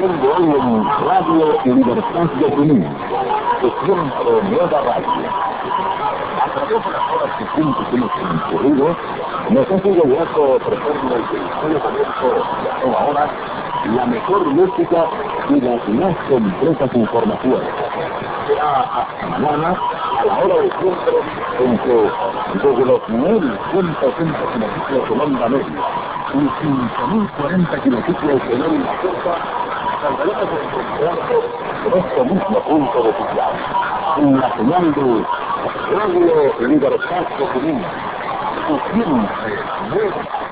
transmitiendo hoy en Radio Libertad de Tunín, que siempre nueva radio. A través de las horas que siempre hemos transcurrido, nos ha sido grato ofrecerle el telefonito de toda hora la mejor música y las más completas informaciones. Será hasta mañana, a la hora de siempre, en que desde los 1.180 kilociclos de onda media y 5.040 kilociclos de onda corta, saldremos a encontrarnos en este mismo punto de señal, en la señal de Radio Libertad de Tunín, su siempre nueva